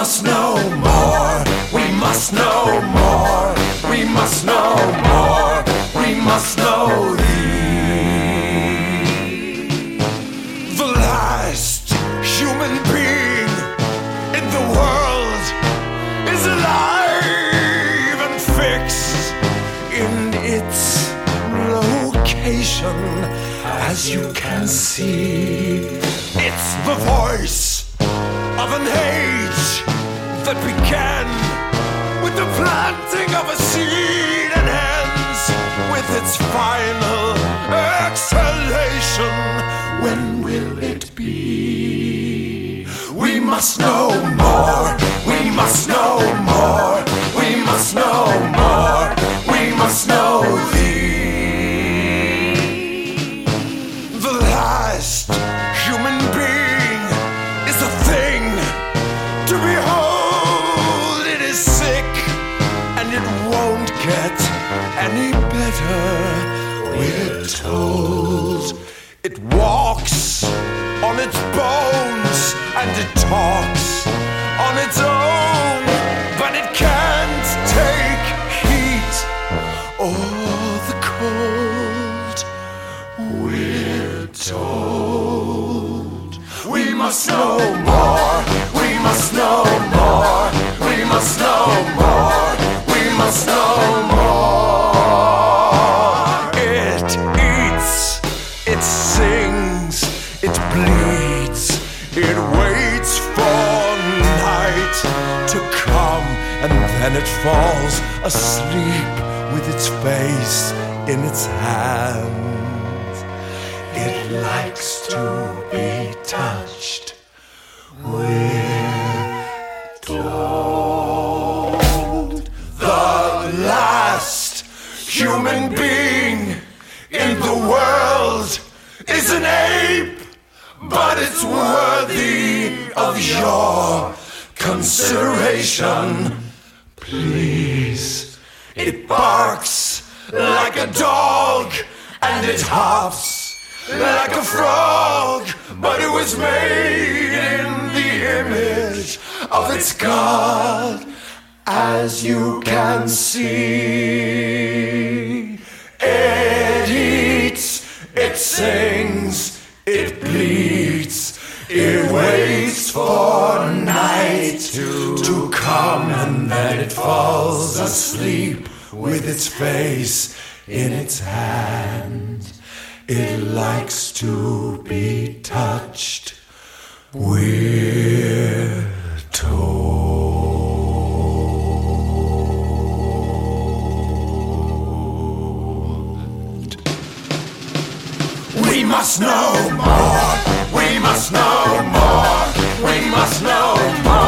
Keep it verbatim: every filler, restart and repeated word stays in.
must know more. We must know more. We must know more. We must know thee. The last human being in the world is alive and fixed in its location, as you can see. It's the voice of an age that began with the planting of a seed and ends with its final exhalation. When will it be? We must know more. We must know more. We must know more. We must know thee. The last human being is a thing to behold. It is sick and it won't get any better, we're told. It walks on its bones and it talks on its own, but it can't take heat or the cold, we're told. We must know more. We must know more. We must know more. We must know more. It eats, it sings, it bleeds, it waits for night to come, and then it falls asleep with its face in its hands. It likes to be touched. We're told. The last human being in the world is an ape, but it's worthy of your consideration. Please, it barks like a dog and it hops like a frog, but it was made in the image of its God, as you can see. It eats, it sings, it bleeds, it waits for night to, to come, and then it falls asleep with its face in its hand. It likes to be touched, we're told. We must know more. We must know more. We must know more.